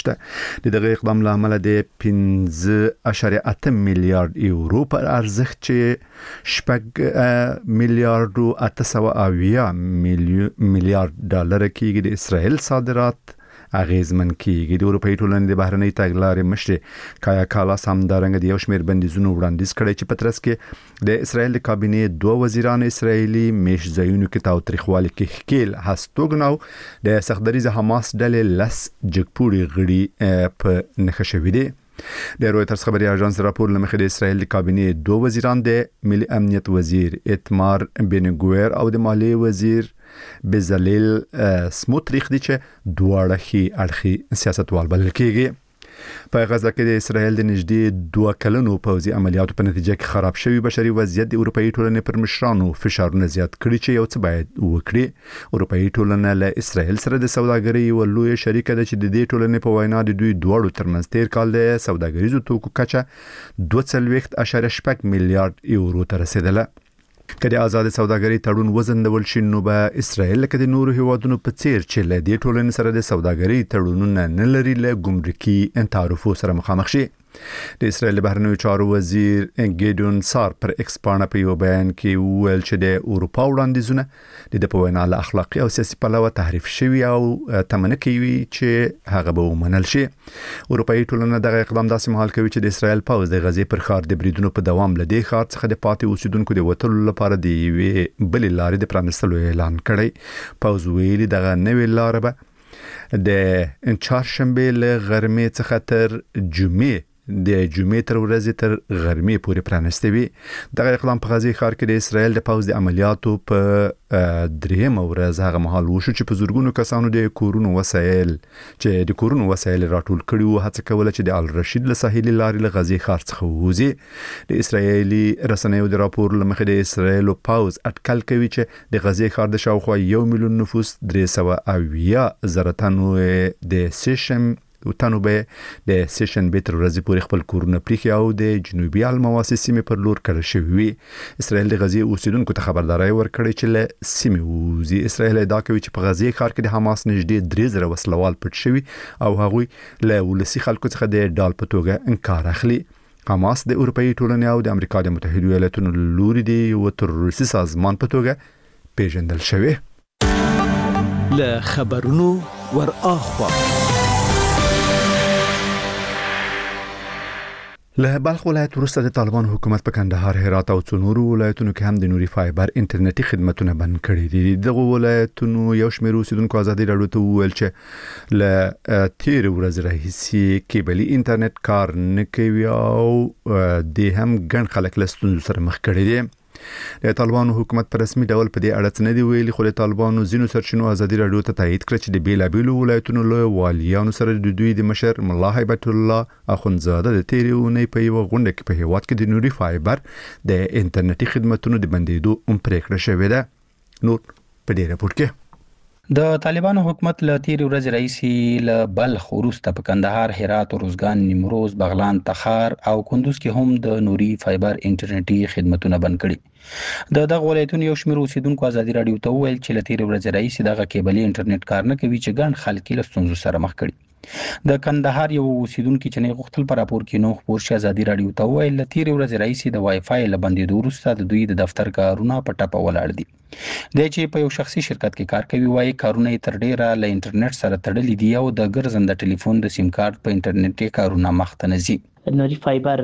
د دغه اقدام لامل د 15.8 میلیارډ یورو پر ارزښت چې 8 میلیارډ 800 میلیارډ ډالر کېږي د اسرائیل صادرات اغیزمن کیږي. د اروپאי ټولنې د بهرنۍ تګلارې مشر کایا کالاس هم دارنګ د یو شمېر بندیزونو وړاندیز کړی چې په ترڅ کې د اسرائیل د کابینې 2 وزیران اسرائیلي میش ځایونو کې تاوتریخوالي کې ښکیل هستوګنو د سختدریز حماس ډلې لس جګپوړي غړي په نښه شوي دي. د رويټرز خبري اژانس راپور لمخې د اسرائیل د کابینې 2 وزیران د ملي امنیت وزیر اتمار بنګویر او د مالیې وزیر بزلیل سموتریخ دي چې دواړه خي اړخي سیاستوال بلل کېږي. په غزه کې د اسرائیل د نږدې 2 کلونو پوځي عملیاتو په نتیجه کې خراب شوی بشري وضعیت د اروپאי ټولنې پر مشرانو فشارونه زیات کړي چې یو څه باید وکړي. اروپאי ټولنه له اسرائیل سره د سوداګرۍ یو لوی شریک ده چې د دې ټولنې په وینا د دوی دواړو ترمنځ تیر کال د سوداګریزو توکو کچه 2.8 میلیارډ یورو ته رسیدله. کله آزاد سوداګرۍ تړون وزندول شي نو به اسرائیل کې د نورو هیوادونو په څیر چې له دې ټولنې سره د سوداګرۍ تړونونه نه لري له ګمرکي تعرفو سره مخامخ شي. د اسرائیل بهرنیو چارو وزیر ګیډون سار پر ایکس باندې په یو بیان کې ویل چې د اروپا وړاندیزونه د په وینا له اخلاقی او سیاسي پلوه تحریف شوی او تمنه کوي چې هغه به ومنل شي. اروپאי ټولنه دغه اقدام داسې مهال کوي چې د اسرائیل پوځ د غزې پر ښار د بریدونو په دوام لدی ښار څخه د پاتې اوسیدونکو د وټلو لپاره د یوې بلې لارې د پرانستلو اعلان کړی. پوځ ویلي دغه نوې لار به د چهارشنبه له غرمې څخه تر جمعې د جمعې تر ورځې تر غرمې پورې پرانسته وي. دغه اقدام په غزې ښار کې د اسرائیل د پوځ د عملیاتو په درېمه ورځ هغه مهال وشو چې په زورګونو کسانو د کورونو وسایل راټول کړي وو هڅه کوله چې د الرشید له ساحلي لارې له غزې ښار څخه ووځي. د اسرائیلي رسنیو د راپور لمخې د اسرائیل پوځ اټکل کوي چې د غزې ښار د شاوخوا 1 میلیون نفوس 300,000 تنو د سیشن د سیشن بیتر ورځې پورې خپل کورونه پریخي او د جنوبي المواسي سیمې پر لور کړه شوی. اسرائیل د غزې اوسیدونکو ته خبرداري ورکړي چې له سیمې ووځي. اسرائیل ادعا کوي چې په غزې ښار کې د حماس نږدې 3,000 وسلوال پټ شوي او هغوی له ولسي خلکو څخه د ډال په توګه انکار اخلي. حماس د اروپאי ټولنې او د امریکا د متحده ایالاتونو لوري دی یو تروریستي سازمان په توګه پیژندل شوی. له خبرونو ور اخوا له بلخ ولایت وروسته د طالبان حکومت په کندهار، هرات او څو نورو ولایتونو کې هم د نوري فایبر انټرنیټي خدماتونه بند کړي دي. دغه ولایتونو یو شمېر اوسیدونکو ازادي راډیو ته وویل چې له تیر ورځ راهیسې کیبلي انټرنیټ کار نه کوي او د هم ګڼ خلک له ستونزو سره مخ کړي دي. د طالبانو حکومت په رسمي ډول په دې اړه څه نه دی ویلي، خو د طالبانو ځینو سرچینو ازادي راډیو ته تایید کړ چې د بیلابیلو ولایتونو له والیانو سره د دوی د مشر ملا هیبت الله اخونزاده د تیرې اونۍ په یو غونډه کې په هیواد کې د نوري فایبر د انټرنیټي خدماتونو د بندیدو پریکړه شوې ده. نور په دې راپور کې د طالبانو حکومت له تیر ورځ رئیسي له بلخ وروسته په کندهار، هرات، روزګان، نیمروز، بغلان، تخار او کندوز کې هم د نوري فایبر انټرنیټي خدماتونه بند کړي. د دغه ولایتونو یو شمېر اوسیدونکو ازادي راډیو ته وویل چې له تیر ورځ رئیسي دغه کیبلي انټرنیټ کار نه کوي چې ګڼ خلک له ستونزو سره مخ کړي. د کندهار یو اوسیدونکو چې نه غوښتل پر راپور کې نو خبر شي ازادي راډیو ته وویل له تیر ورځ رئیسي د وای فای له بندیدو وروسته د دوی د دفتر کارونه په ټاپه ولاړ دي. د چې په یو شخصي شرکت کې کار کوي، وایي کارونه تر ډیره له انټرنیټ سره تړلي دي او د ګرځنده ټلیفون د سیم کارت په انټرنیټي کارونه مخ ته نه ځي. نوري فایبر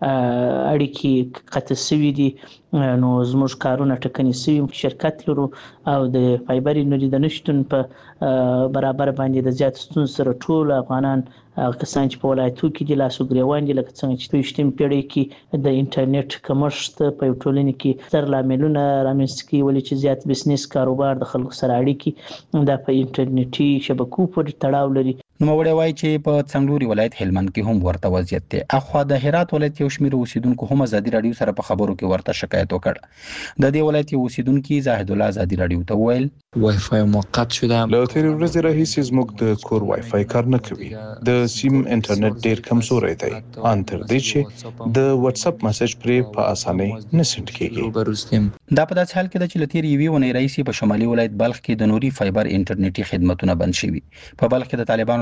اړیکې قطع شوي دي، نو زموږ کارونه ټکني شوي. شرکت لرو او د فایبر نوري د نشټون په برابر باندې د زیات ستونزو سره ټول افغانان کسان چې په ولایتو کې د لاسو ګریوان دي، لکه څنګه چې په 20 پیړۍ کې د انټرنیټ کمښت په یو ټولنه کې ستر لاملونه رامنځته کوي، ولې چې زیات بزنس کاروبار د خلکو سره اړیکې د په انټرنیټي شبکو پورې تړاو لري. نوموړی وایي چې په څنګلوري ولایت هلمند کې هم ورته وضعیت دی. اخوا د هرات ولایت یو شمېر اوسیدونکو هم ازادي راډیو سره په خبرو کې ورته شکایت وکړ. د دې ولایت یو اوسیدونکي زاهد الله ازادي راډیو ته وویل وای فای موقت شده. له تیر ورځې راهیسې زموږ د کور وای فای کار نه کوي. د سیم انټرنیټ ډیر کمزوری دی، ان تر دې چې د واتس اپ میسج پرې په اسانۍ نه سند کیږي. دا په داسې حال کې ده چې له تیر یوې اونۍ راهیسې په شمالي ولایت بلخ کې د نوري فایبر انټرنیټي خدماتونه بند شوي. په بلخ کې د طالبانو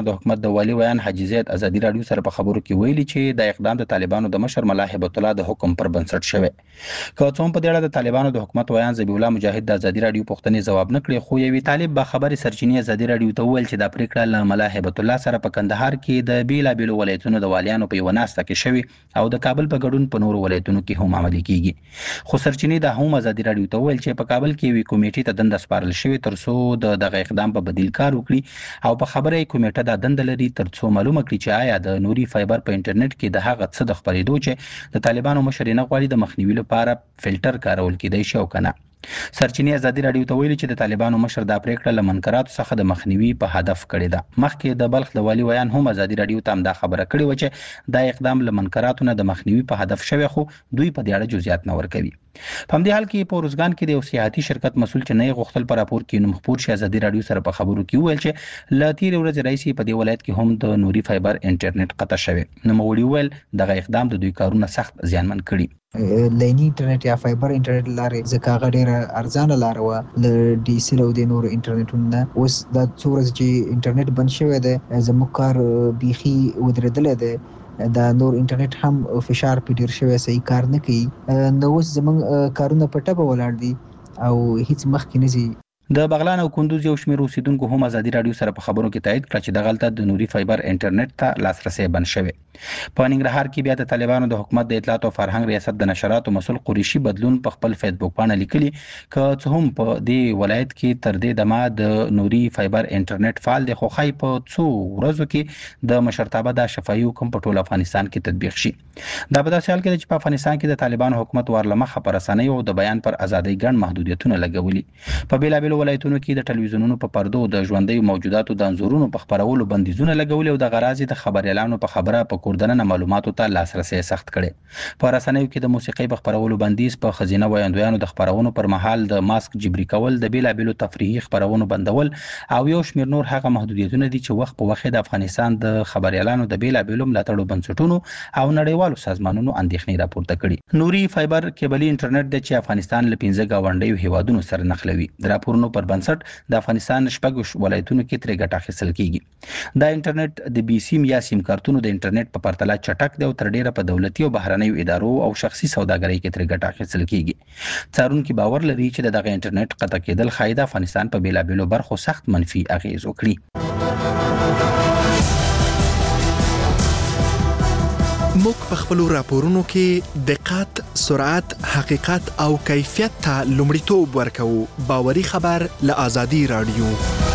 د حکومت د والي ویان حاجي زید ازادي رادیو سره په خبرو کې ویلي چې د اقدام د طالبانو د مشر ملا هیبت الله د حکم پر بنسټ شوی. که څوم په دې اړه د طالبانو د حکومت ویان ذبیح الله مجاهد د ازادي رادیو پوښتنې جواب نه کړی، خو یوې طالب به خبري سرچینې ازادي رادیو ته ویل چې د پریکړه له ملا هیبت الله سره په کندهار کې د بیلابیلو ولایتونو د والیانو په یو ناسته کې شوی او د کابل په ګډون په نورو ولایتونو کې هم عملي کیږي. خو سرچینې د هم ازادي رادیو ته ویل چې په کابل کې وی کمیټې ته دنده سپارل شوی ترڅو دغه اقدام په بدیل کار وکړي او په خبره کمیټه د دنده لري ترڅو معلومه کړي چې آیا د نوري فایبر په انټرنیټ کې د هغه څه د خبرېدو چې د طالبانو مشر نه غواړي د مخنیوي لپاره فلټر کارول کېدای شي او کنه. سرچینې ازادي رادیو ته ویلي چې د طالبانو مشر د پریکړه له منکراتو څخه د مخنیوي په هدف کړې ده. مخکې د بلخ د والي ویان هم ازادي رادیو ته دا خبره کړې و چې دا اقدام له منکراتو نه د مخنیوي په هدف شوی، خو دوی په دې اړه جزئیات نه ورکوي. په همدې حال کې په روزګان کې د یو سیاحتي شرکت مسول چې نه غوښتل پر راپور کې نوم خپور شي ازادي رادیو سره په خبرو کې ویل چې ل تیر ورځ رئیس په دې ولایت کې هم د نوري فایبر انټرنیټ قطع شوی. نو موړي ویل دغه اقدام د دوی کارونه سخت زیانمن کړي. لینی انټرنیټ یا فایبر انټرنیټ لارې ځکه هغه ډېره ارزانه لار وه له ډي سي او د نورو انټرنیټونو نه. اوس دا څو ورځې چې انټرنیټ بند شوی دی زموږ کار بیخي ودرېدلی دی، دا نور انټرنیټ هم فشار په ډیر شوی صحیح کار نه کوي. نو اوس زموږ کارونه په ټپه ولاړ دي او هیڅ مخکې نه ځي. د بغلان او کندوز یو شمېر اوسیدونکو هم ازادي رادیو سره په خبرو کې تایید کړ چې دغلته د نوري فایبر انټرنیټ ته لاسرسي بند شوی. په ننګرهار کې بیا د طالبانو د حکومت د اطلاعات او فرهنګ ریاست د نشراتو مسول قریشي بدلون په خپل فیسبوک باندې لیکلي که څه هم په دې ولایت کې تر دې دمه د نوري فایبر انټرنیټ فعال دی، خو خای په څو ورځو کې د مشرتابه د شفاهي حکم په ټول افغانستان کې تطبیق شي. دا په داسې حال کې چې په افغانستان کې د طالبانو حکومت ورلمخه پر رسنیو او د بیان پر ازادۍ ګڼ محدودیتونه لګولي. په بیلابیلو ولایتونو کې د ټلویزیونونو په پردو د ژوندۍ موجوداتو د انځورونو په خبرولو بندیزونه لګولي او د غرازي د خبر اعلانو په خبره په کوردنه معلوماتو ته لاسرسي سخت کړي. په رسنیو کې د موسیقۍ په خبرولو بندیز، په خزینه ویاندویانو د خبرونو پر مهال د ماسک جبري کول، د بیلابیلو تفریحي خبرونو بندول او یو شمېر نور هغه محدودیتونه دي چې وخت په وخت د افغانستان د خبر اعلانو د بیلابیلو ملاتړو بنسټونو او نړیوالو سازمانونو اندېښنې راپورته کړي. نوري فایبر کیبلي انټرنیټ د چې افغانستان له 15 گاونډیو هیوادونو سره نښلوي. د راپورونو پر بنسټ د افغانستان شپږ ولایتونو کې ترې ګټه اخیستل کیږي. دا انټرنیټ د بي سیم یا سیم کارتونو د انټرنیټ په پرتله چټک دی او تر ډیره په دولتي او بهرنیو ادارو او شخصي سوداګرۍ کې ترې ګټه اخیستل کیږي. څارونکي باور لري چې دغه انټرنیټ قطع کېدل ښایي د افغانستان په بیلابیلو برخو سخت منفي اغیز وکړي. موږ په خپلو راپورونو کې دقت، سرعت، حقیقت او کیفیت ته لومړیتوب ورکوو. باوري خبر له ازادي رادیو.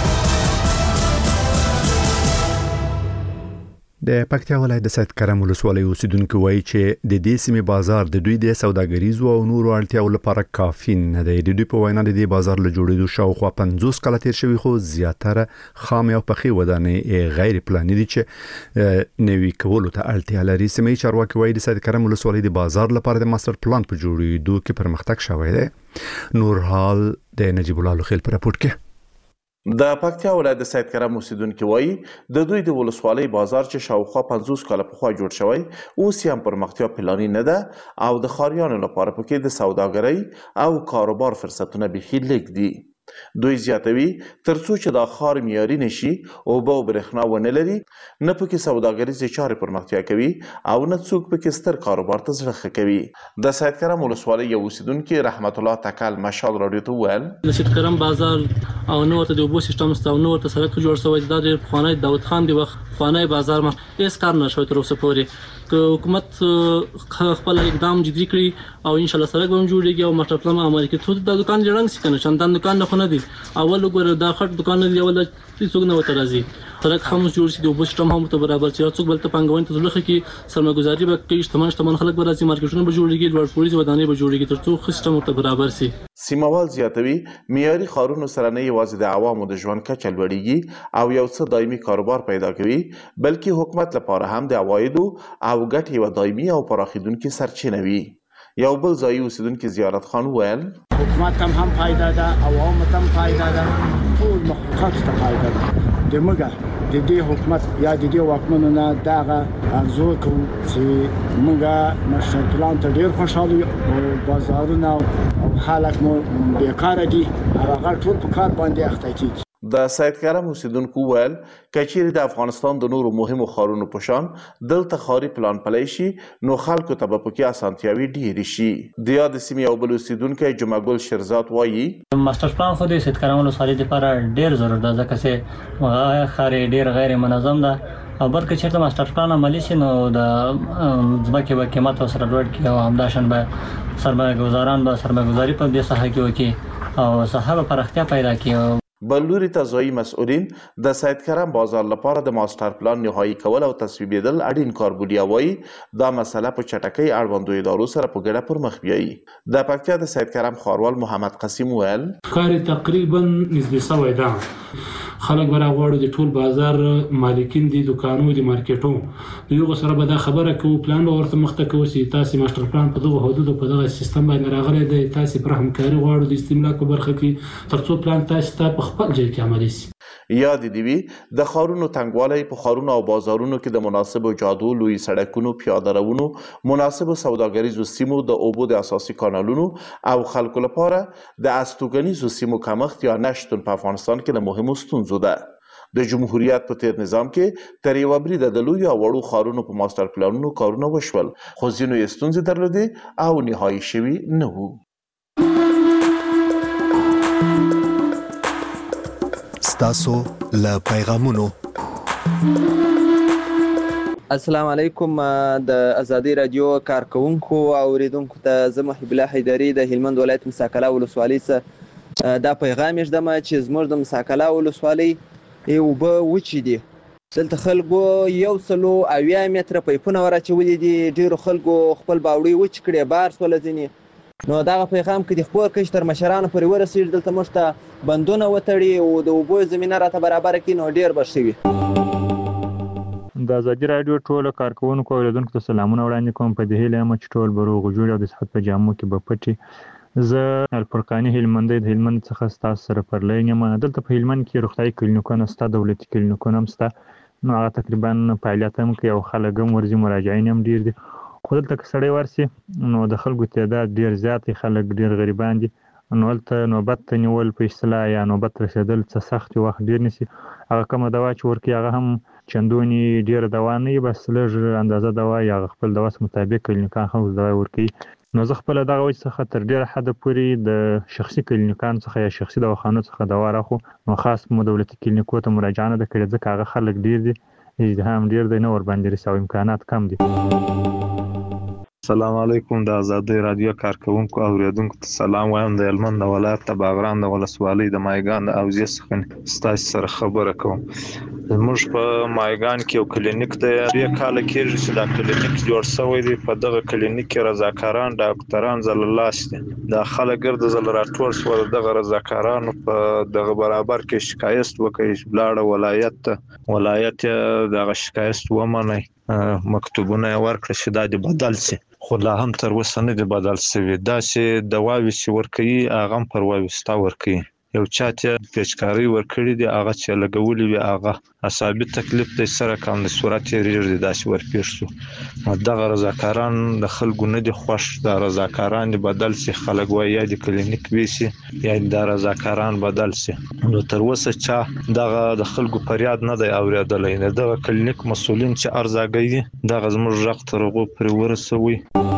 د پکتیا ولایت د سید کرم ولسوالۍ اوسیدونکو وایي چې د دې سیمې بازار د دوی د سوداګریزو او نورو اړتیاو لپاره کافي نه دی. د دوی په وینا د دې بازار له جوړېدو شاوخوا 50 کاله تیر شوي، خو زیاتره خام او پخې ودانۍ غیر پلاني دي چې نوي کولو ته اړتیا لري. سیمې چارواکي وایي د سید کرم ولسوالۍ د بازار لپاره د ماستر پلان په جوړېدو کې پرمختګ شوی دی. نور حال د نجیب الله لخیل په راپور کې. د پکتیا ولایت د سید کرم اوسیدونکو وایي د دوی د ولسوالۍ بازار چې شاوخوا 50 کاله پخوا جوړ شوی اوس هم پرمختیا پلاني نه ده او د ښاریانو لپاره پکې د سوداګرۍ او کاروبار فرصتونه بیخي لږ دي. دوی زیاتوي ترڅو چې دا ښار معیاري نشي اوبه او برېښنا ونه لري، نه پکې سوداګریزې چارې پرمختیا کوي او نه څوک پکې ستر کاروبار ته زړه ښه کوي. د سید کرم ولسوالۍ یو اوسیدونکي رحمت الله تکل مشال راډیو ته وویل د سید کرم بازار او نو ورته د اوبو سیستم ستا او نو ورته سړک جوړ شوی دا د پخوانی داود خان دی وخت پخوانی بازار ما هیڅ کار نه شوی تر اوسه پورې. که حکومت خپل اقدام جدي کړي او ان شاء الله سړک هم جوړیږي او ماستر پلان عملي کړي څو د دکان جوړنګ سي کنه شاندان دکان نه خو نه دي. اول وګوره دا خټ دکان دی اول څوک نه وته راځي، سړک هم جوړ شي د اوبو سیستم هم ته برابر شي، څوک بل ته پنګوین ته ځلخه کې سرمایه‌ګذاري به کوي، شتمن خلک به راځي، مارکیټونه به جوړیږي، لوړ پوړیز ودانۍ به جوړیږي ترڅو سیستم ته برابر شي. سیموال زیاتوي معیاري ښارونو سره نه یوازې د عوامو د ژوند کچه لوړیږي او یو څه دایمي کاروبار پیدا کوي، بلکې حکومت لپاره هم د عوایدو او ګټې یوه دایمي او پراخېدونکې سرچینه وي. یو بل ځایي اوسیدونکي زیارت خان وویل حکومت هم فایده ده، عوامو ته هم فایده ده، ټول مخلوقاتو ته فایده ده. د موږ د دې حکومت یا د دې واکمنو نه دغه ارزو کوو چې موږ ماستر پلان ته ډېر خوشحاله یو او بازارونه او خلک مو بیکاره دي او هغه ټول په کار باندې اخته کېږي. د سید کرم اوسیدونکو ویل که چیرې د افغانستان د نورو مهمو ښارونو په شان دلته ښاري پلان پلی شي نو خلکو ته به پکې اسانتیاوې ډېرې شي. د یادې سیمې یو بل اوسیدونکی جمعه ګل شیرزاد وایي ماسټر پلان خو د سید کرم ولسوالۍ لپاره ډېر ضرور ده ځکه چې ښار یې ډېر غیر منظم ده او بلکې چېرته ماسټر پلان عملي شي نو د ځمکې به قیمت ورسره لوړ کړي او همداشان به سرمایه ګزاران به سرمایه ګزاري په دې ساحه کې وکړي او ساحه به پراختیا پیدا کړي. بل لوري ته ځایي مسؤلین د سید کرم بازار لپاره د ماسټر پلان نهایی کول او تصویبېدل اړین کار بولي او وایي دا مسله په چټکۍ اړوندو ادارو سره په ګډه پر مخ بیایي. د پکتیا د سید کرم ښاروال محمد قسیم ویل کار تقریبا نسبي سوی ده. خلک به راغواړو د ټول بازار مالکین دي دکانو دي مارکیټو د یو سره به دا خبره کوو پلان به ورته مخته کوو چې تاسو ماسټر پلان په دغه حدودو په دغه سیستم باندې راغلی دی تاسو پر همکاري غواړو د استملاک په برخه کې ترڅو پلان تاسو ته په خپل ځای کې عملي شي. یاد دی وی د ښارونو تنګوالی په ښارونو او بازارونو کې د مناسبو جادو لوی سړکونو پیاده روونو مناسبو سوداګریزو سیمو د اوبو د اساسي کانالونو او خلکو لپاره د استوګنیزو سیمو کمښت یا نشتون په افغانستان کې د مهمو ستونزو ده. د جمهوریت په تیر نظام کې تر یوه بریده د لویو او وړو ښارونو په ماسټر پلانونو کارونه وشول خو ځینو یې ستونزې درلودې او نهایي شوي نه وو. ستاسو له پیغامونو. السلام علیکم. د ازادي رادیو کارکونکو او اوریدونکو ته زه محب الله حیدري د هلمند ولایت مساکلا ولسوالۍ څخه دا پیغام ږدم چې زموږ د مساکلا ولسوالۍ اوبه وچې دي. دلته خلکو 180 متره پایپونه ور اچولي دي. ډېرو خلکو خپل باوړۍ وچ کړې بار سوله ځینې نو دغه پیغام کې د خپور کش تر مشرانو پورې ورسېږي دلته موږ ته بندونه وتړي او د اوبو زمینه راته برابره کړي نو ډېر به ښه وي. د ازادي راډیو ټولو کارکوونکو او اوریدونکو ته سلامونه وړاندې کوم په دې هیله یم چې ټول به روغ جوړ او د صحت په جامو کې به پټي. زه الفرقاني هلمندی د هلمند څخه ستاسو سره پر لاین یم. دلته په هلمند کې روغتیایي کلینیکونه شته دولتي کلینیکونه هم شته نو هغه تقریبا فعالیت هم کوي او خلک هم ورځي مراجعین هم ډېر دي خو دلته که سړی ورسي نو د خلکو تعداد ډېر زیات دی خلک ډېر غریبان دي نو هلته نوبت ته نیول په اصطلاح یا نوبت رسېدل څه سخت وخت ډېر نیسي. هغه کومه دوا چې ورکوي هغه هم چندونې ډېره دوا نه وي بس لږ اندازه دوا یا هغه خپل دواس مطابق کلینیکان خلکو دوا ورکوي. نو زه خپله دغه وجې څخه تر ډېره حده پورې د شخصي کلینیکانو څخه یا شخصي دواخانو څخه دوا راخو نو خاص مو دولتي کلینیکو ته مراجعه نه ده کړې ځکه هغه خلک ډېر دي ازدحام ډېر دی نه ورباندې رسي او امکانات کم دي. السلام علیکم. د ازادي رادیو کارکوونکو او اوریدونکو ته سلام وایم. د هلمند ولایت د باغران د ولسوالۍ د مایګان د اوزې څخه ستاسو سره خبره کوم. زموږ په مایګان کې یو کلینیک دی 2 کاله کېږي چې دا کلینیک جوړ شوی دی. په دغه کلینیک کې رضاکاران ډاکټران زللاس دي. دا خلک ګرد زل راټول شول دغه رضاکارانو په دغه برابر کې شکایت وکړي لاړه ولایت دغه شکایت ومني مکتوبونه ورکړي چې دا د بدل شي خو لا هم تر اوسه نه دی بدل شوی. دا چې دواوې چې ورکوي هغه هم پر وایستا ورکوي. یو چا ته پیچکاري ورکړي دي هغه چې لګولي وي هغه اصابي تکلیف دی سره کم د صورت یې ریږ دی داسې ورپېښ شو. دغه رضاکاران د خلکو نه دي خوښ. دا رضاکاران دي بدل شي خلک وایي یا د کلینیک ویسي یا دا رضاکاران بدل شي. نو تر اوسه چا دغه د خلکو فریاد نه دی اورېدلی. دغه کلینیک مسؤلین چې ارزاګوي دغه زموږ غږ تر هغو پورې ورسوي.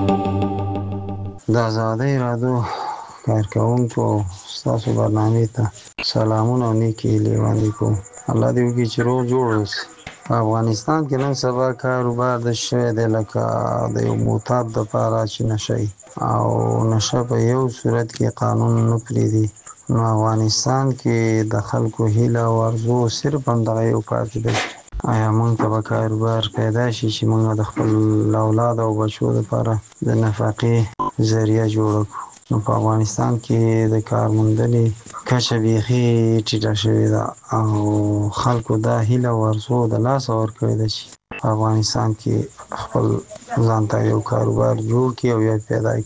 د ازادۍ راډیو کارکوونکو ستاسو برنامې ته سلامونه او نیکې هیلې وړاندې کوم. الله دې وکړي چې روغ جوړ اوسئ. په افغانستان کې نن سبا کاروبار د شوی دی لکه د یو معتاد دپاره چې نشه او نشه په یو صورت کې قانون نه پرېږدي نو افغانستان کې د خلکو هیله او ارزو صرف همدغه یو پاتې دی. آیا موږ ته به کاروبار پیدا شي چې موږ د خپل اولاد او بچو لپاره د نفقې ذریعه جوړه کړو. نو په افغانستان کې د کار موندنې کچه بیخي ټیټه شوې ده او خلکو دا هیله او ارزو د لاسه ورکړې ده چې په افغانستان کې خپل ځان ته یو کاروبار جوړ کړي او یا پیدا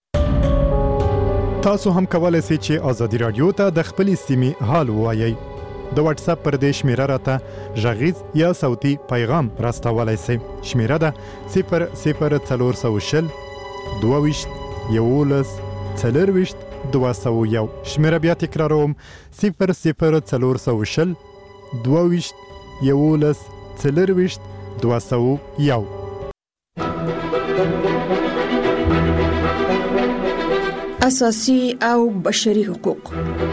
کړي. تاسو هم کولی شئ چې ازادي راډیو ته د خپلې سیمې حال ووایئ. د واتس اپ پر دې شمیره راته غږیز یا صوتي پیغام راستولی شئ. شمیره ده 00 420 22 14 201. شمیره بیا تکراروم 00420 22 11 40 201. اساسي او بشري حقوق.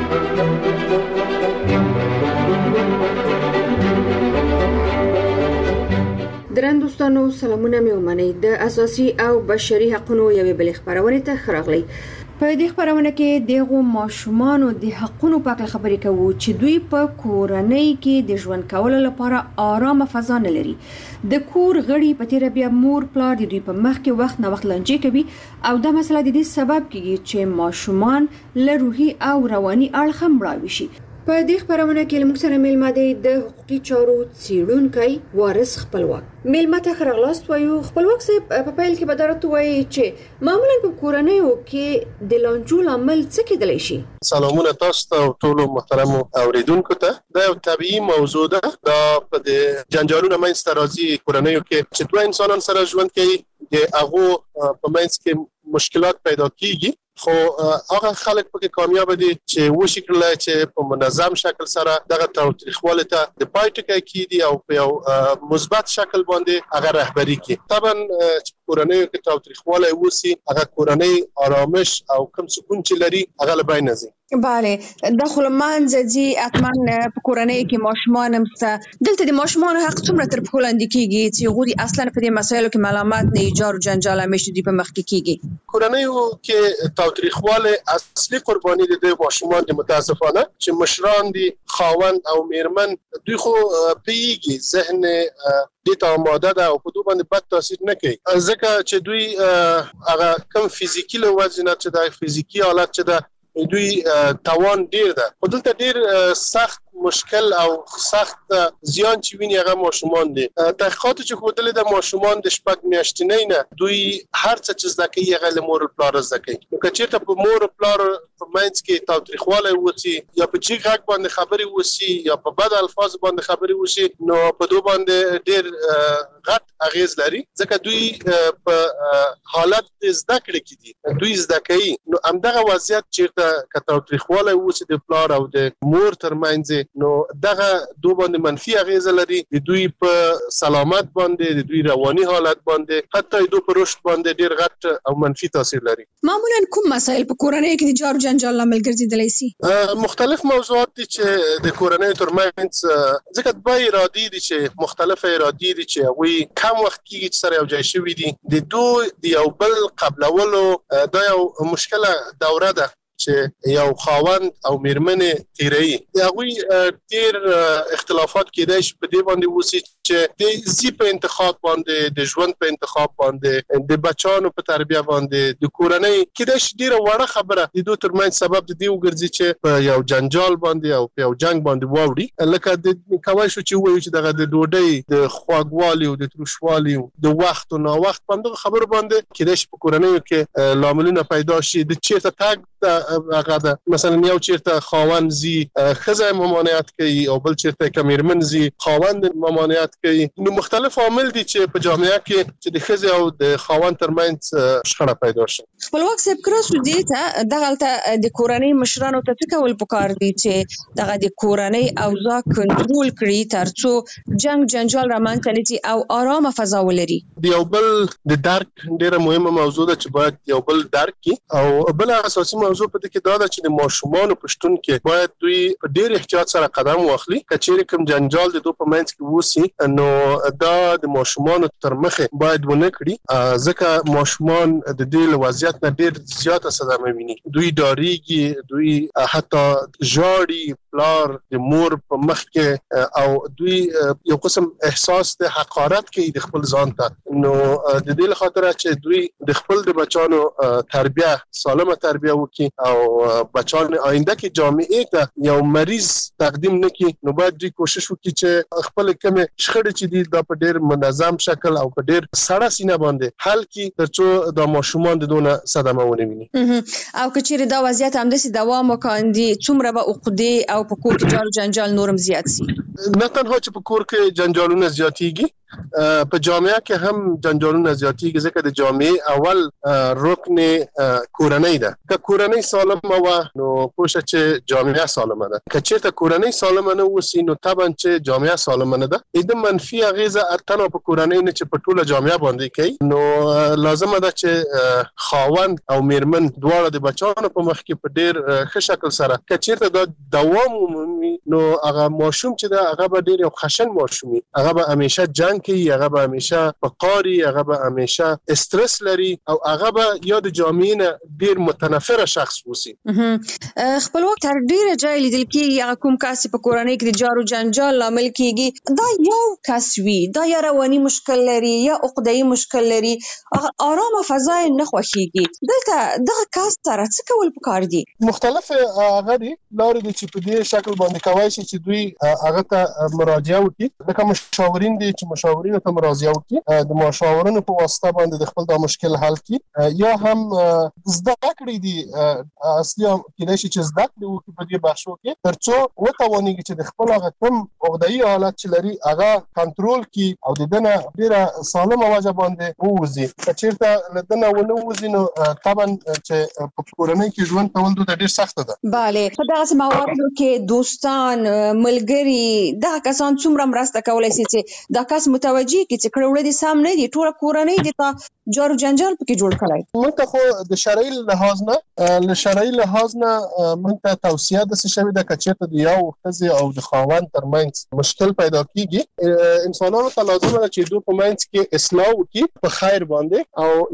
درن دوستانو سلامونه مې ومنئ. د اساسي او بشري حقوقو یوې بلې خبرونه ته خراغلی. په دې خبرونه کې دغه ماشومانو د حقوقو په اړه خبرې کوو چې دوی په کورنۍ کې د ژوند کولو لپاره آرامه فضا نه لري. د کور غړي په تیر بیا مور پلار د دوی په مخ کې وخت نه وخت لنجې کوي او دا مسله د دې سبب کیږي چې ماشومان له روحي او رواني اړخ مړاوي شي. په دې خبرونه کې موږ سره میلمه دی د حقوقي چارو څیړونکی وارث خپلواک. میلمه ته خراغلاست وایو. خپلواک صاحب په پیل کې بدرت وایي چې معمولا په کورنیو کې د لانجو لامل څه کېدلی شي؟ سلامونه تاسو ته ټول محترم اوریدونکو ته. دا یو طبيعي موضوع ده. دا په جنجالونو منځته راځي کورنیو کې چې دوه انسانان سره ژوند کوي د هغه په منځ کې مشکلات پیدا کیږي. خو هغه خلک پکې کامیاب دي چې وشي کړل چې په منظم شکل سره دغه تاریخواله ته د پای ټکی کیدي او په یو مثبت شکل باندې هغه رهبری کوي. طبعا کورنۍ کې تاریخواله وسی هغه کورنۍ آرامش او کوم سکون چې لري هغه له بین نزي. بله داخل منځي اتمن په کورنۍ کې ماشومان همسته دلته د ماشومان حق څومره تر په لاندې کیږي چې غوړي اصلا په دې مسایلو کې معلومات نه ایجار او جنجال همیشه دی په مخ کې کیږي. کورنۍ کې تاریخواله اصلي قرباني دي د ماشومان د متاسفانه چې مشران دي خاوند او میرمن دوی خو پیږي ذهن دیتا آماده ده او په دوی باندې بد تاثیر نه کوي ځکه چې دوی هغه کم فزیکی له وجنه چې د فزیکی حالت چې د دوی توان ډیر ده. په دلته ډیر سخت مشکل او سخت زیان چې ویني هغه ماشومان دي. تحقیقات چې ښودلې د ماشومان د شپږ میاشتنۍ نه دوی هر څه چې زده کوي هغه له مور پلار زده کوي. نو که چېرته په مور پلار په منځ کې تاوتریخوالی وسي یا په جګ غږ باندې خبرې وسي یا په بد الفاظ باندې خبرې وسي نو په دوی باندې ډیر غټ اغیز لري ځکه دوی په حالت زده کړې کې دي دوی زده کوي. نو همدغه وضعیت چېرته که تاوتریخوالی وسي د پلار او د مور ترمنځ نو دغه دوه باندې منفي اغیزه لري د دوی په سلامت باندې د دوی رواني حالت باندې حتی دوی په رشد باندې ډیر غټ او منفي تاثیر لري. معمولا کوم مسایل په کورنۍ کې د جار جنجال لامل ګرځیدلی شي؟ مختلف موضوعات دي چې د کورنۍ ترمنځ ځکه دوه ارادي دي چې مختلف ارادي دي چې وی کم وخت کې چې سره یو ځای شوي دي د دوی د یو بل قبلولو دا یو مشکله دوره ده چې یو خاوند او میرمنې تیري هغه ډیر اختلافات کېدای شي په دې باندې وسی چې د زی په انتخاب باندې د ژوند په انتخاب باندې د بچانو په تربیه باندې د کورنۍ کېدای شي ډیره وړه خبره د دوی ترمنځ سبب دی وګرځي چې په یو جنجال باندې او په یو جنگ باندې واوړي لکه د کوي شو چې وایي چې دغه د ډوډۍ د خواږوالي او د تروشوالي د وخت او نا وخت باندې خبر باندې کېدای شي په کورنۍ کې لاملونه پیدا شي د چیرته تاګ هغه ده مثلا یو چیرته خاوند زی خزه ممانعت کوي او بل چیرته کمیرمن زی خاوند ممانعت کوي. نو مختلف عوامل دي چې په جامعه کې چې د خزه او د خاوند ترمنځ شخړه پیدا شي. خپلواک صاحب کراسو دي ته دغه د کورنۍ مشرانو ته تکول پکار دي چې دغه د کورنۍ اوضاع کنټرول کړي ترڅو جنگ جنجال رامنځته نشي او آرامه فضا ولري. د یو بل د درک ډیره مهمه موضوع ده چې باید یو بل درک کی او بل اساسي موضوع په دې کې دا ده چې د ماشومانو په شتون کې باید دوی په ډیر احتیاط سره قدم واخلي. کچېرې کوم جنجال د دوی په منځ کې وسی نو دا د ماشومانو تر مخه باید ونه کړي ځکه ماشومان د دې وضعیت نه ډیر زیاته صدمه ویني. دوی ډاریږي دوی حتی ژاړي پلار د مور په مخ کې او دوی یو قسم احساس د حقارت کوي د خپل ځان ته. نو د دې لپاره چې دوی د خپل د بچانو تربیه سالمه تربیه وکړي او بچان آینده کې جامعه ته یو مریض تقدیم نکړي نو باید دوی کوشش وکړي چې خپل کوم شخړې چې دي دا په ډیر منظم شکل او په ډیر سړه سینه باندې حل کړي ترڅو د ماشومان د دونه صدمه ونه ویني. او کچېرې دا وضعیت همداسې دوام وکړي څومره به عقدې او په کور کې جار جنجال نورم زیات شي؟ نه تنها چې په کور کې جنجالونه زیاتېږي په جامعه کې هم جنجالونه زیاتېږي ځکه د جامعه اول رکن کورنۍ ده. که کورنۍ سالمه و نو پوښه چې جامعه سالمه ده. که چېرته کورنۍ سالمه نه وسی نو طبعا چې جامعه سالمه نه ده. د منفي اغیزه اتنه په کورنۍ نه چې په ټوله جامعه باندې کوي. نو لازمه ده چې خاوند او میرمن دواړه د بچانو په مخ کې په ډیر ښه شکل سره که چېرته دا دوام ومومي نو هغه ماشوم چې ده هغه به ډیر یو خشن ماشوم وي. هغه به همیشه جنګ کوي، هغه به همیشه په قاري، هغه به همیشه استرس لري او هغه به یا د جامعې نه ډیر متنفره شخص وسی. خپلواک تر ډیره ځای لیدل کېږي هغه کوم کس په کورنۍ کې د جارو جنجال لامل کېږي دا یو کس وي، دا یا رواني مشکل لري یا عقده‌ای مشکل لري، آرامه فضا نه خوښیږي. دلته دغه کس سره څه کول پکار دي؟ مختلف هغه دي لارې دي چې په دې شکل باندې کوي چې دوی هغه ته مراجعه وکړي. لکه مشاورین دي چې مشاورینو ته مراجعه وکړي، د مشاورینو په واسطه باندې د خپل دا مشکل حل کړي، یا هم زده کړې دي اصلي کېدای شي چې زده کړې وکړي په دې بخشو کې ترڅو وتوانېږي چې د خپل هغه کوم عقده‌ای حالت چې لري هغه کنټرول کړي او د دنه ډیره سالمه وجه باندې ووځي. که چېرته له دنه ونه وځي نو طبعا چې په کورنۍ کې ژوند کول د ډیر سخته ده. بله، په دغه مواردو کې دوستان، ملګري، دغه کسان څومره مرسته کولای شي چې دا کس متوجي کړي چې کړه وړه دي سم نه دي، ټوله کورنۍ دي ته جارو جنجال پکې جوړ کړی. موږ ته خو د شرعي لحاظ نه موږ ته توصیه داسې شوې ده که چېرته د یو ښځې او د خاوند ترمنځ مشکل پیدا کېږي انسانانو ته لازمه ده چې دوی په منځ کې اصلاح وکړي په خیر باندې او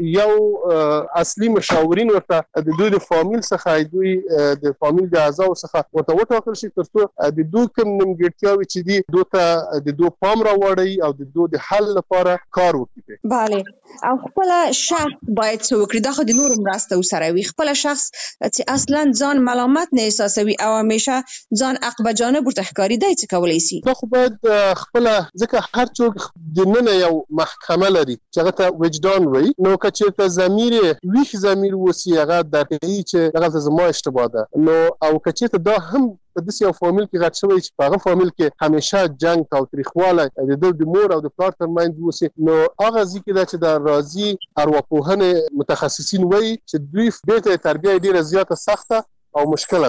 یو اصلي مشاورین ورته د دوی د فامیل څخه دوی د فامیل د اعضاو څخه ورته وټاکل شي ترڅو د دوی کوم نیمګړتیاوې چې دي دوی ته د دوی پام راوړي او د دوی د حل لپاره کار وکړي. بله، او خپل شخص باید څه وکړي؟ دا خو د نورو مرسته وسره وي. خپل شخص چې اصلا ځان ملامت نه احساسوي او همیشه ځان عقب جانب ورته ښکاري، دی څه کولی شي؟ دا خو باید خپل ځکه هر څوک د ننه یو محکمه لري چې هغه ته وجدان وایي. نو که چېرته ضمیر ویښ ضمیر وسي هغه درک کوي چې دغلته زما اشتباه ده. نو او که چېرته دا هم په داسې یو فامیل کې غټ شوی چې په هغه فامیل کې همیشه جنګ تاوتریخوالی د مور او د پلار ترمنځ وسي نو هغه ځای کې ده چې د راضي ارواپوهنې متخصصین وایي چې دوی بېرته تربیه ډېره زیاته سخته او مشکله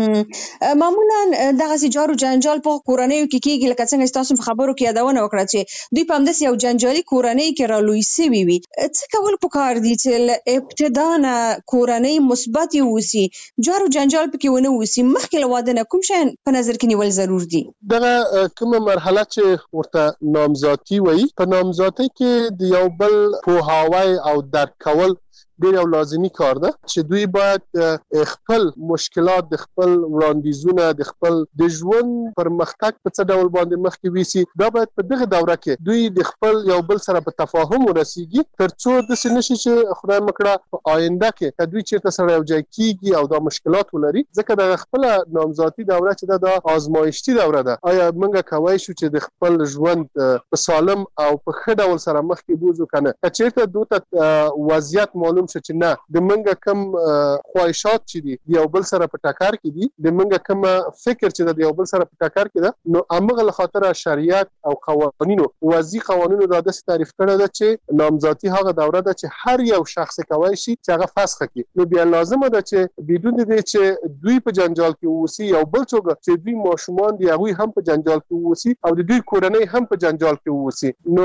ده. معمولا دغه جارو جنجال په کورنیو کې کېږي لکه څنګه تاسو په خبرو کې یادونه وکړه چې دوی په همداسې یو جنجالي کورنۍ کې رالوی سوي وي. څه کول پکار دي چې ابتدا نه کورنۍ مثبت اوسي، جارو جنجال پکې ونه اوسي، مخکې له واده نه کوم شی په نظر کې نیول ضرور دي؟ دغه کومه مرحله چې ورته نامزادي وایي، په نامزادۍ کې د یو بل پوهاوی او درک کول ډېر یو لازمي کار ده چې دوی باید خپل مشکلات د خپل وړاندیزونه د خپل د ژوند پرمختګ په څه ډول باندې مخکې ویسي. دا باید په دغه دوره کې دوی د خپل یو بل سره په تفاهم ورسیږي ترڅو داسې نشي چې خدای مکړه په آینده کې که دوی چېرته سره یو ځای کېږي او دا مشکلات ولري. ځکه دغه خپله نامزادي دوره چې ده دا آزمایښتي دوره ده. آیا موږ کولی شو چې د خپل ژوند په سالم او په ښه ډول سره مخکې بوځو که نه؟ که چېرته دوی ته وضعیت معلوم چې نه د منګه کم خواهشات چې دي د یو بل سره په ټکر کې دي، د منګه کم فکر چې د یو بل سره په ټکر کې ده، نو امغه له خاطر شریعت او قوانینو وضعي قوانینو دا داسې تعریف کړی ده چې نامزادي هغه دوره ده چې هر یو شخص کولی شي چې هغه فسخ کړي. نو بیا لازمه ده چې بدون دې چې دوی په جنجال کې اوسي یو بل څوک چې دوی ماشومان دي هغوی هم په جنجال کې اوسي او د دوی کورنۍ هم په جنجال کې اوسي. نو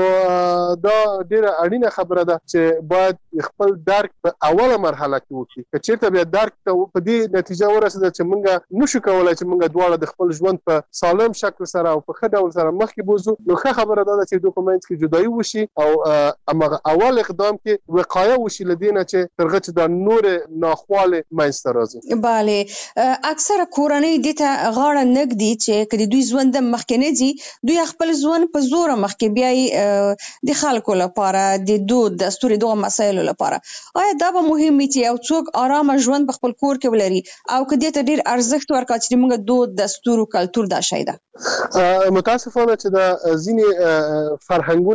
دا ډیره اړینه خبره ده چې باید خپل درک په اوله مرحله کې وکړي. که چېرته بیا درک ته په دې نتیجه ورسېده چې موږ نشو کولی چې موږ دواړه د خپل ژوند په سالم شکل سره او په ښه ډول سره مخکې بوځو، نو ښه خبره دا ده چې دوی په منځ کې جدایي وشي او هماغه اول اقدام کې وقایه وشي له دې نه چې تر هغه چې دا نورې ناخوالې منځته راځي. بله، اکثره کورنۍ دې ته غاړه نه ږدي چې که د دوی ژوند مخکې نه ځي دوی خپل ژوند په زوره مخکې بیایي د خلکو لپاره د دود دستور دغه مسایلو لپاره. آیا دا به مهم وي چې یو څوک آرامه ژوند په خپل کور کې ولري او که دې ته ډېر ارزښت ورکړه چې موږ دود دستور او کلتور دا شی ده؟ متاسفانه چې دا ځینې فرهنګونه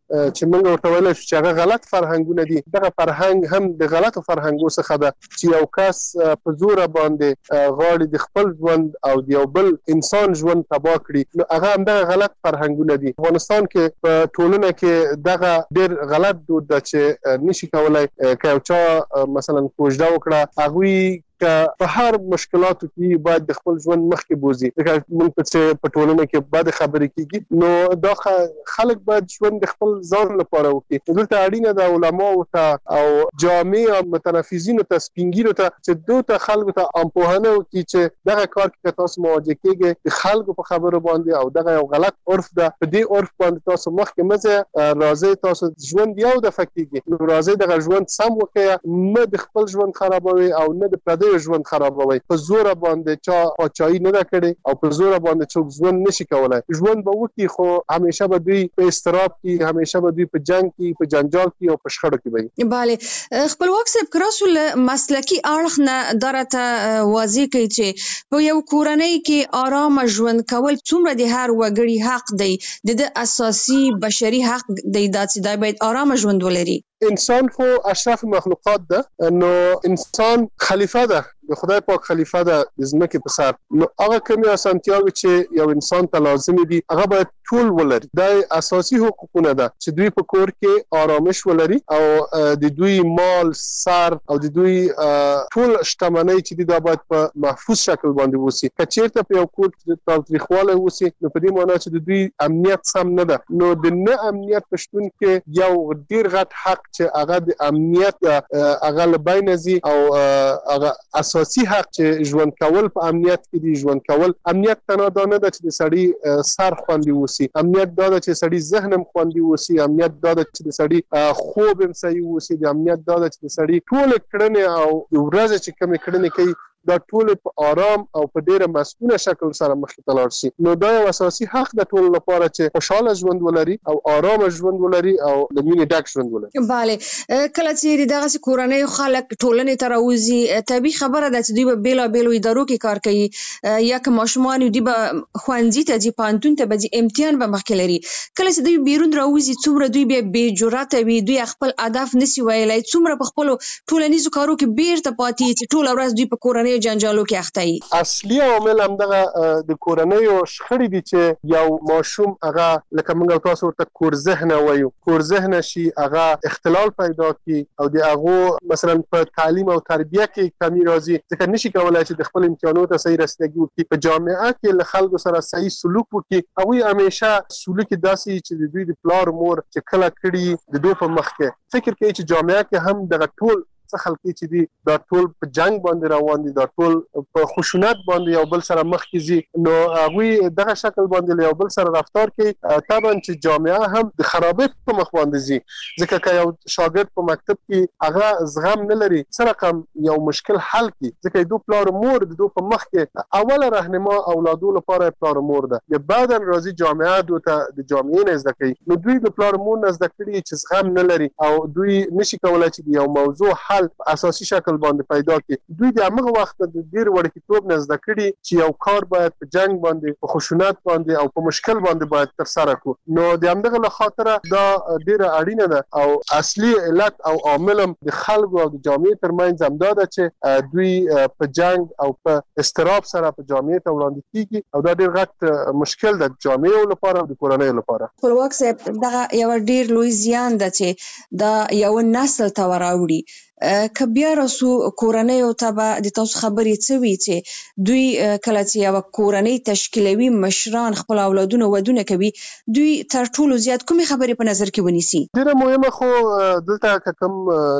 چې موږ ورته ویل چې هغه غلط فرهنګونه دي، دغه فرهنګ هم د غلطو فرهنګو څخه ده چې یو کس په زور باندې غواړي د خپل ژوند او د یو بل انسان ژوند تباه کړي، نو هغه هم دغه غلط فرهنګونه دي. افغانستان کې په ټولنه کې دغه ډېر غلط دود ده چې نشي کولای که یو چا مثلا کوژده وکړه هغوی که په هر مشکلاتو کې باید د خپل ژوند مخکې بوزي. لکه موږ په ټولنه کې بد خبرې کیږي، نو دا خلک باید ژوند د خپل ځان لپاره وکړي. دلته اړینه ده علماو ته او جامع او متنفذینو ته سپینګیرو ته چې دوی ته خلکو ته امپوهنه وکړي چې دغه کار کې تاسو مواجه کیږئ د خلکو په خبرو باندې او دغه یو غلط عرف ده، په دې عرف باندې تاسو مخکې مزه راځي، تاسو ژوند یو دفعه کیږي، نو راځي دغه ژوند سم وکړئ، نه د خپل ژوند خرابوي او نه د پردي ژوند خرابوي. په زور باندې چا پاچاهي نه کړي او په زور باندې څوک ژوند نشي کولای. ژوند به وکړي خو همیشه به دوی په استراب کې، همیشه به دوی په جنگ کې، په جنجال کې او په شخړو کې وي. بله خپلواک صاحب کراسو مسلکی اړخ نه درته واضح کوي چې په یو کورنۍ کې آرام ژوند کول څومره د هر وګړي حق دی، د اساسي بشري حق دی چې دا باید آرام ژوند ولري. انسان خو اشرف مخلوقات ده، نو انسان خلیفہ ده، د خدای پاک خلیفہ ده د ځمکې په سر، نو هغه کومې اسانتیاوې چې یو انسان ته لازمي دي هغه باید ټول ولري. دا اساسي حقوقونه ده چې دوی په کور کې آرامش ولري او د دوی مال، سر او د دوی ټول شتمنۍ چې دا باید په محفوظ شکل باندې وسی. که چیرته په یو کور کې تاوتریخوالی وسی، نو په دې معنی چې د دوی امنیت سم نه ده، نو د نه امنیت په شتون کې یو ډیر غټ حق چې هغه د امنیت هغه له بینه ځي او هغه اساسي حق چې ژوند کول په امنیت کې دی. ژوند کول امنیت تنها دا نه ده چې د سړي سر خوندي وسی، امنیت دا ده چې سړي ذهن هم خوندي وسی، امنیت دا ده چې د سړي خوب هم صحیح وسی، د امنیت دا ده چې د سړي ټول کړنې او ورځ چې کوم کړنې کوي دا ټول په آرام او په ډیره مسؤله شکل سره مخې ته لاړ شي. نو دا یو اساسي حق د ټول لپاره چې خوشاله ژوند ولري او آرام ژوند ولري او د مینې ډک ژوند ولري. بله کله چې دغه کورنۍ خلک ټولنې ته راوځي، طبیعي خبره ده چې دوی به بیلابیلو ادارو کې کار کوي، یا که ماشومان دوی به ښوونځي ته ځي، پوهنتون ته به ځي، امتحان به مخکې لري. کله چې دوی بیرون راوځي څومره دوی بې جرأته وي، دوی خپل هدف نشي ویلی، څومره په خپلو ټولنیزو کارو کې بیرته پاتې چې ټوله ورځ دوی په کورنۍ جنجالو کې اخته وي. اصلي عامل هم دغه د کورنۍ او شخړې دي چې یو ماشوم هغه لکه موږ تاسو ورته کور ذهنه وایو، کور ذهنه شي هغه اختلال پیدا کی او د هغه مثلا په تعلیم او تربیه کې کمی راځي، ځکه نشي کولای چې د خپل امتحاناتو ته صحیح رسیدګي وکړي، په جامعه کې له خلکو سره صحیح سلوک وکړي. هغوی همیشه سلوک داسې چې د دوی د پلار مور چې کله کړي د دوی په مخ کې فکر کوي چې جامعه کې هم دغه ټول څه خلک چې دي دا ټول په جنگ باندې روان دي، دا ټول په خشونت باندې یو بل سره مخ کې ځي، نو هغوی دغه شکل باندې یو بل سره رفتار کوي. طبعا چې جامعه هم د خرابې په مخ باندې ځي، ځکه که یو شاګرد په مکتب کې هغه زغم نه لري څه رقم یو مشکل حل کړي، ځکه دو پلار مور د دو په مخ کې اوله راهنما اولادو لپاره پلار مور ده، یا بعدا راځي جامعه دوته د جامعې نه زده کوي، نو دوی د پلار مور نه زده کړي چې زغم نه لري او دوی نشي کولای چې یو موضوع حل اساسي شکل باندې پیدا کړي. دوی د هغه وخت د ډیر وړکتوب نه زده کړي چې یو کار باید په جنگ باندې، په خشونت باندې او په مشکل باندې باید تر سره کړو. نو د همدغه له خاطره دا ډیره اړینه ده او اصلي علت او عامل د خلکو او د جامعې ترمنځ همدا ده چې دوی په جنگ او په استراب سره په جامعې ته وړاندې کیږي او دا ډیر غټ مشکل ده د جامعې لپاره او د کورنۍ لپاره. خپلواک صاحب دغه یو ډیر لوی زیان ده چې دا یو نسل ته وراوړي. که بیا راسو کورنۍ او ته به د تاسو خبرې څه وي چې دوی کله چې یو کورنۍ تشکیلوي، مشران خپل اولادونه ودونه کوي، دوی تر ټولو زیات کومې خبرې په نظر کې ونیسي؟ ډیره مهمه خو دلته که کوم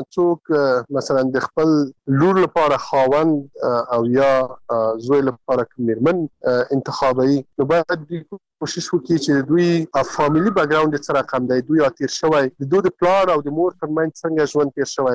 څوک مثلا د خپل لور لپاره خاوند او یا زوی لپاره میرمن انتخابوي، نو باید دوی کوشش وکړي چې دوی فامیلی بیک ګراوند سره رقم دی، دوی تیر شوی د دوی د پلار او د مور ترمنځ څنګه ژوند تیر شوی ده،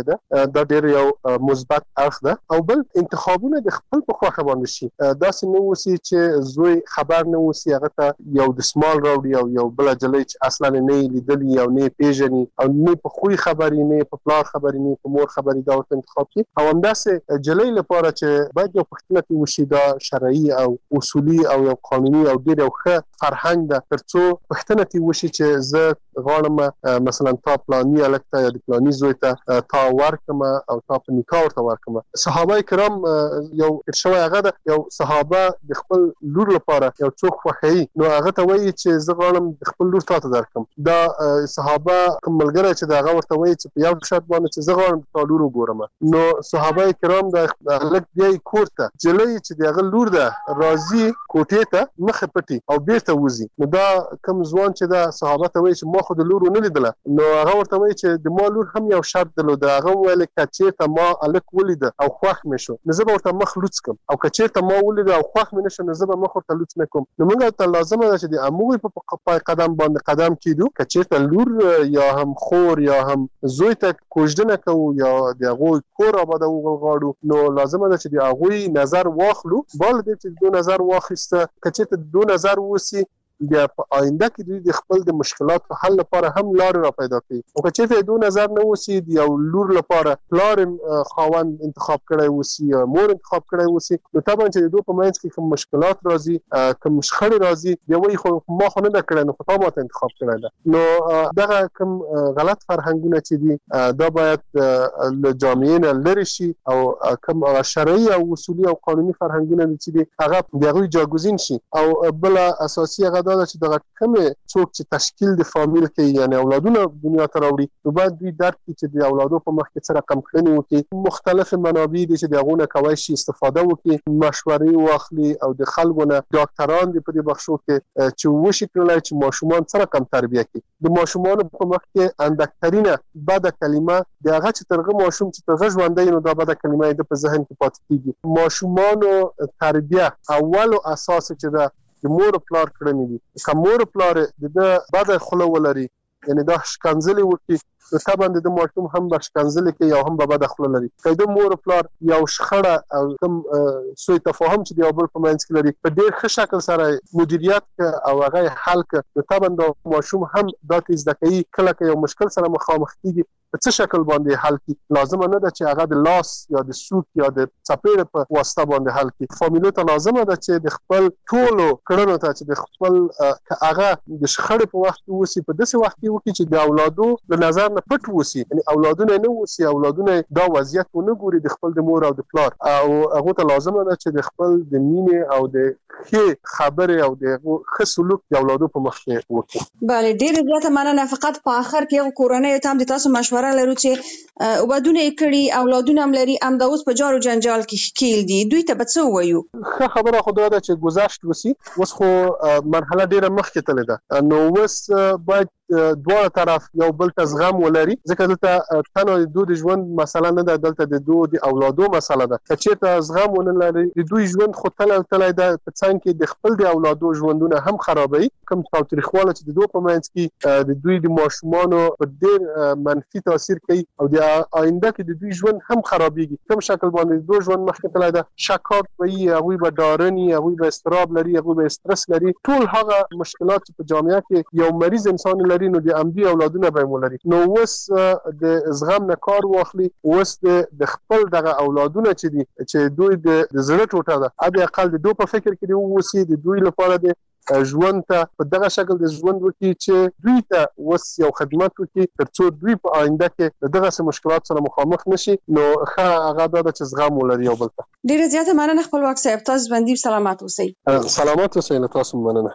دا ډېر یو مثبت اړخ ده. او بل انتخابونه د خپل په خوښه باندې شي، داسې نه وسی چې زوی خبر نه وسی هغه ته یو د سمال راوړي او یو بل جلې چې اصلا نه لیدلی او نه پیژني او نه په خوې خبرې نه په پلار خبرې نه په مور خبرې دا ورته انتخاب کی. او همداسې جلې لپاره چې باید یو پښتنه وشي دا شرعي او اصولي او یو قانوني او ډېر یو ښه فرهنګ ده ترڅو پښتنه وشي چې زه غواړم مثلا تا پلاني الکته یا د پلاني زوی ته تا ورکم او تا په نکاح ورته ورکم. صحابه کرام یو ارشوي هغه ده، یو صحابه د خپل لور لپاره یو څوک خوښي نو هغه ته وایي چې زه غواړم خپل لور ته درکم. دا صحابه کوم ملګری چې دا هغه ورته وایي چې په یو شرط باندې چې زه غواړم تا لور وګورم. نو صحابه کرام د لک بیا کور ته جلې چې دغه لور ده راضي کوټې ته مخ پټي او بیرته وځي. نو دا کوم ځوان چې دا صحابه ته وایي چې ما خو د لور نه لیدله، نو هغه ورته وایي چې د ما لور هم یو شرط درلود. هغه ویل کچې ته ما الک ولید او خوښ مې شو نو زه به ورته مخ لوڅ کم، او کچې ته ما ولید او خوښ مې نشو نو زه به مخ ورته لوڅ نه کوم. نو موږ ته لازمه ده چې د اموي په پای قدم باندې قدم کیدو، کچې ته لور یا هم خور یا هم زوی ته کوژدنه کوو یا د هغوی کور آبادو غواړو، نو لازمه ده چې د هغوی نظر واخلو. بال دې چې دو نظر واخیسته کچې ته دو نظر وسی بیا په آینده کې دوی د خپل د مشکلاتو حل لپاره هم لارې را پیدا کوي. او که چېرته دو نظر نه وسی د یو لور لپاره پلار خاوند انتخاب کړی وسی یا مور انتخاب کړی وسی، نو طبعا چې د دوی په منځ کې کوم مشکلات راځي کوم شخړې راځي بیا وایي خو ما خو نه ده کړی نو خو تا ماته انتخاب کړی ده. نو دغه کوم غلط فرهنګونه چې دي دا باید له جامعې نه لرې شي او کوم شرعي او اصولي او قانوني فرهنګونه چې دي هغه د هغوی جاګوزین شي. او بل اساسي هغه دا چې دغه کومه څوک چې تشکیل د فامیل کې یعنی اولادونه دنیا ته راوړي نو باید دوی درک کړي چې د اولادو په مخ کې څه رقم کړنی وکړي. مختلف منابع دي چې دغه نه کوي شي استفاده وکړي، مشورې واخلي او د خلکو نه ډاکټران دي په دې بخشو کې چې وشي کړلای چې ماشومان څه رقم تربیه کړي. د ماشومان په مخ کې اندکترینه بد کلمه دغه چې ترغه ماشوم چې ترغه ژوندۍ نو دا بد کلمه د په ذهن کې پاتې کیږي. ماشومان تربیه اولو اساس چې دا د مور پلار کړنی دي. که مور پلار د بد خوله ولري یعنی دا شکنځلې وکړي نو طبعا د ماشوم هم به شکنځلې کوي او هم به بد خوله لري. که د مور پلار یو شخړه او کوم سوء تفاهم چې د یو بل په منځ کې لري په ډېر ښه شکل سره مدیریت او هغه حل کړي نو طبعا د ماشوم هم دا زده کوي کله که یو مشکل سره مخامخ کیږي په څه شکل باندې حل کی. لازمه نه ده چې هغه د لاس یا د سوک یا د چپېړې په واسطه باندې حل کی. فامیلو ته لازمه ده چې د خپل ټولو کړنو ته چې د خپل هغه د شخړې په وخت وسی په داسې وخت کې وکړي چې د اولادو د نظر نه پټ وسی، یعنی اولادونه نه وسی اولادونه دا وضعیت ونه ګوري د خپل د مور او د پلار، او هغه ته لازمه ده چې د خپل د مینې او د ښه خبرې او د ښه سلوک د اولادو په مخ کې وکړي. بله ډېر زیاته مننه. فقط په اخر کې یو کورنۍ ته هم د تاسو مشوره لرو چې وبدونه کړي اولادونه هم لري ام د اوس په جارو جنجال کې ښکیل دي، دوی ته به څه وایو؟ ښه خبره خو دا ده چې گذشت وسی، اوس خو مرحله ډیره مخکې تللې ده. نو اوس باید دواړه طرف یو بل ته زغم ولري، ځکه دلته تنها د دوی ژوند مسله نه ده، دلته د دوی د اولادو مسله ده. که چېرته زغم ونه لري د دوی ژوند خو تللی ده په څنګ کې د خپل د اولادو ژوندونه هم خرابوي. کوم تاوتریخواله چې د دوی په منځ کې د دوی د ماشومانو په ډېر منفي تاثیر کوي او د آینده کې د دوی ژوند هم خرابېږي. کوم شکل باندې د دوی ژوند مخکې تللی ده شکاک به وي، هغوی به ډارني، هغوی به اضطراب لري، هغوی به استرس لري. ټول هغه مشکلات چې په جامعه کې یو مریض انسان لري نو د امدي اولادونه به مولري. نو اوس د زغم نه کار واخلي، اوس د خپل دغه اولادونه چې دي چې دوی د زړه ټوټه ده اته اقل د دوی په فکر کې دی اوسي د دوی لپاره د ژوند ته په دغه شکل د ژوند وکړي چې دوی ته اوس یو خدمت وکړي ترڅو دوی په آینده کې دغه مشکلات سره مخامخ نشي. نو ښه هغه دا چې زغم ولري یو بل ته. ډیره زیاته مننه خپلواک صاحب، تاسو باندې سلامات اوسئ. سلامات اوسئ. تاسو مننه.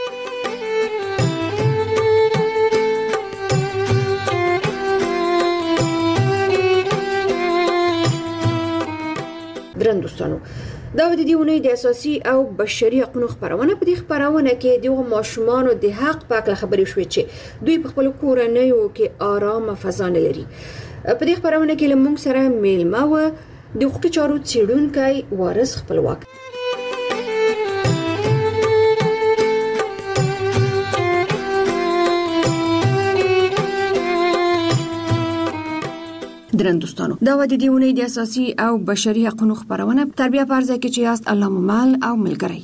درن دوستانو دا د دې ونې د اساسي او بشري حقوقو خبرونه په دې خبرونه کې د ماشومان د حق په اړه خبرې شوې چې دوی په خپل کورنیو کې آرام فضا نه لري. په دې خبرونه کې لمونږ سره میلمه و د حقوقي چارو څېړونکی وارث خپلواک. درندوستانو دا د دې ونې د اساسي او بشري حقوقو خبرونه تربیه پرځه کې چې یاست الله ممال او ملګری.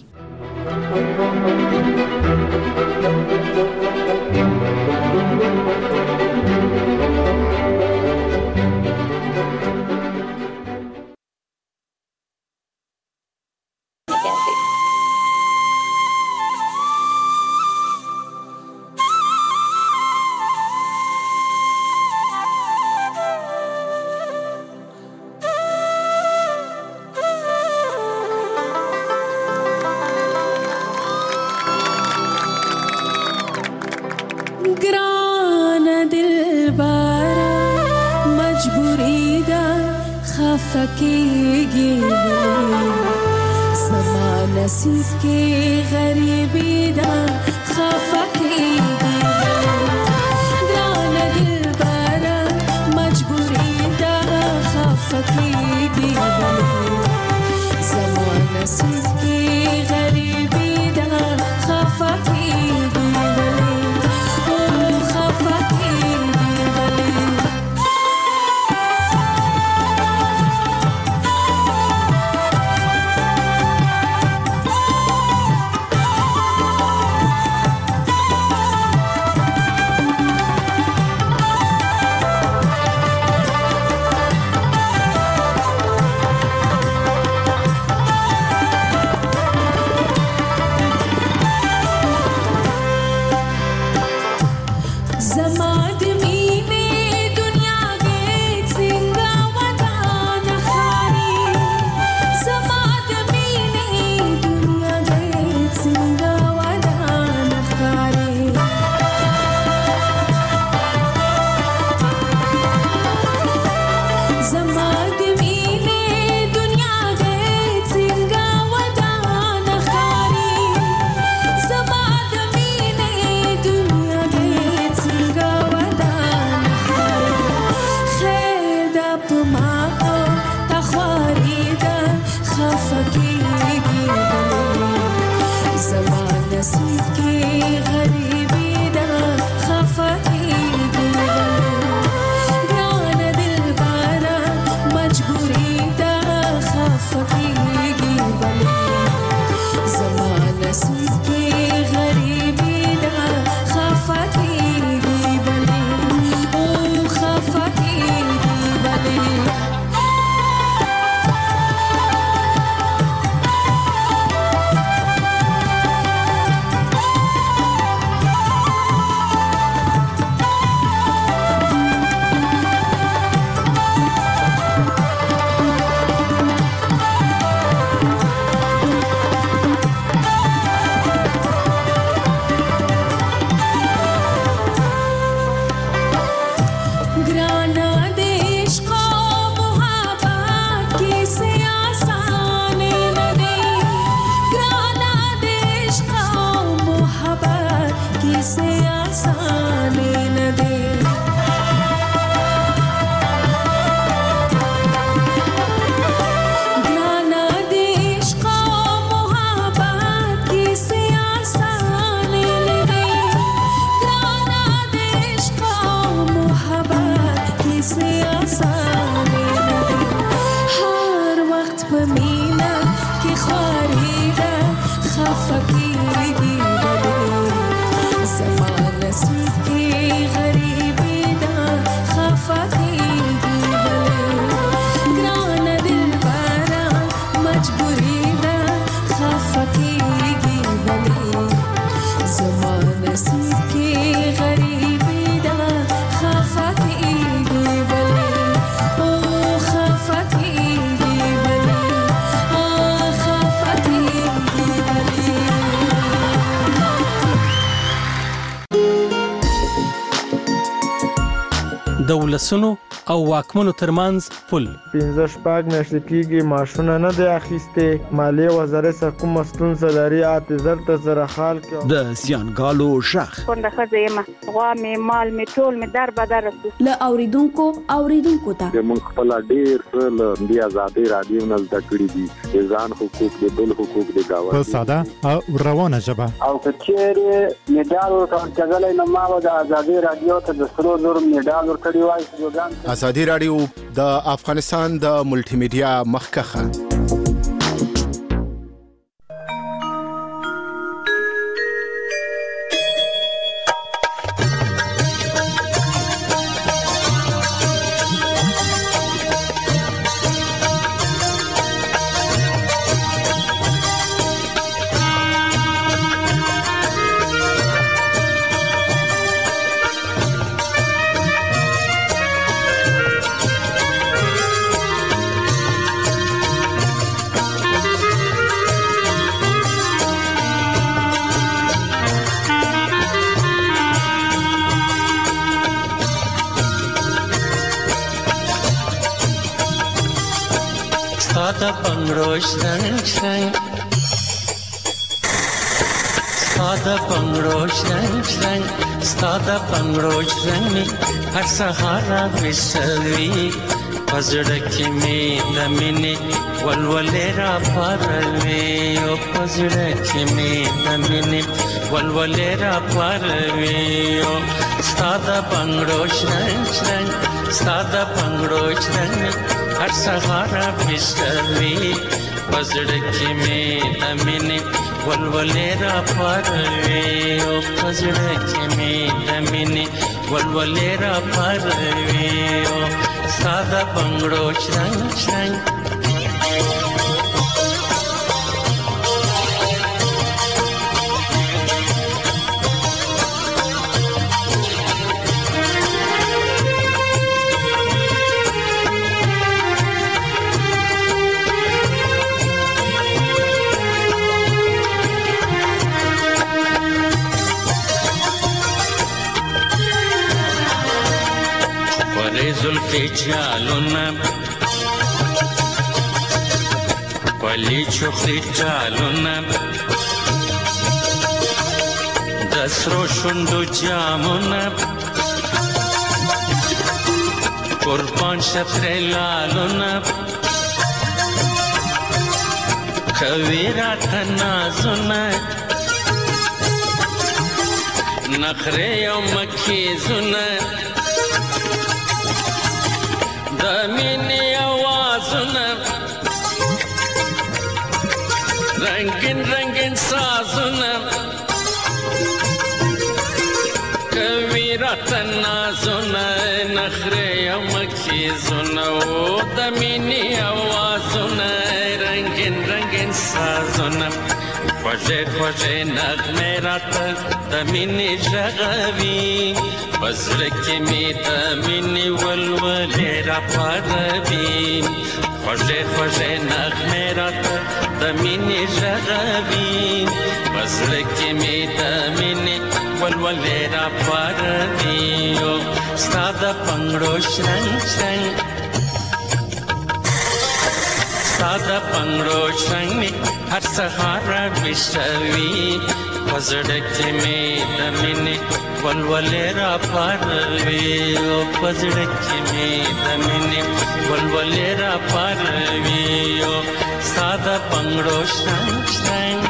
د ولسونو او واکمنو ترمنځ پل 15 میاشتې کېږي معاشونه نه دی اخیستې مالیې وزارت څخه کومه ستونزه لري اته زره خال کې د زیانګالو شخ څنګه خځه یم غوا مې مال مې ټول مې در بدر له اوریدونکو ته موږ خپل ډیر له دی آزادي رادیو نه زده کړی دي ځان حقوق د بل حقوق د گاوه په ساده او روانه ژبه او کچېره میډال ورکړل کېدل نه ما د آزادي رادیو ته د سرو زر میډال ورکړ نړیوال پروګرام ازادي رادیو د افغانستان د ملټي میډیا مخکخه Stada bangrosh rang rang, stada bangrosh rang rang, stada bangrosh rang mi har sahara visavi, pazrak me damine walwalera parve, o pazrak me damine walwalera parve, o stada bangrosh rang rang, stada bangrosh rang mi har sahara visavi, pazrak me damine walwalera parve, o pazrak me damine walwalera parve, o sada bangro chang chang. Zulfi chaluna, pali chukri chaluna, dasro shundu jamuna, kurban shatre laluna, kavira tanazuna, nakhre yom makhizuna. Damini awazuna, rangin rangin sazuna, kavira tanazuna, nakhre yamakhizuna. O damini awazuna, rangin rangin sazuna. Khoje khoje nagme rat damini jagavi, pazrak me damini walwalera parvi. Khoje khoje nagme rat damini jagavi, pazrak me damini walwalera parvi. O sada pangro shrang shrang, sada pangro shrang me har sahara visavi, pazrak me damini walwalera parve, o pazrak me damini walwalera parve, o sada pangro shrang shrang.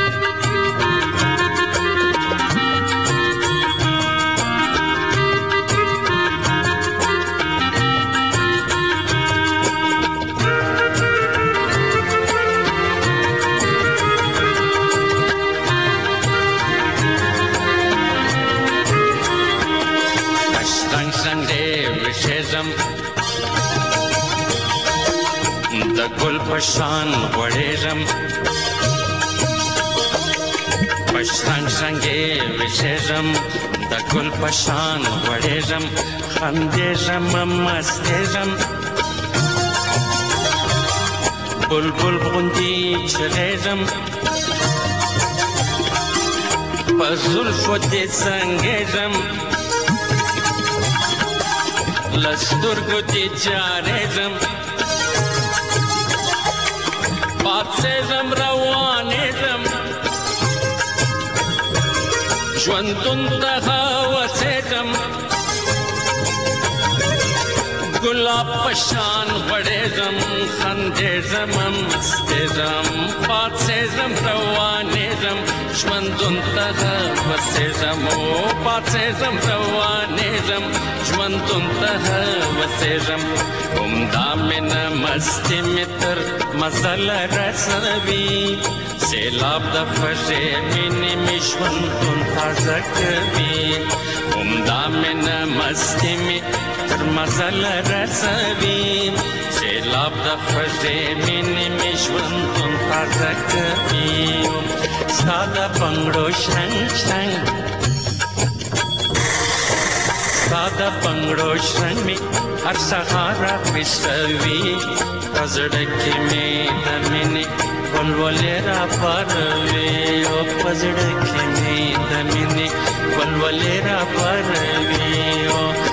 Da gul pashan vaderam, pashan sange visheram. Da gul pashan vaderam, khanderam masteram. Bulbul bundi chaleram, pazul fode sangeram. Lastur gudi jareram, paatseram rawaneram, jwantun tahawaseram, ګلاب پشان وړېږم خندېږم مستېږم پاڅېږم روانېږم ژوندون ته وسېږم پاڅېږم روانېږم ژوندون ته وسېږم همدا مینه مستي مې تر مزله رسوي سیلاب د خوږې مینې مې ژوندون تازه کوي همدا مینه مستي مې تر مزله رسوي سیلاب د خوږې مینې مې ژوندون تازه کوي ستا د بنګړو شرنګ شرنګ ستا د بنګړو شرنګ مې هر سهار راپسوي په زړه کې مې د مینې ولولې راپاروي او په زړه کې مې د مینې ولولې راپاروي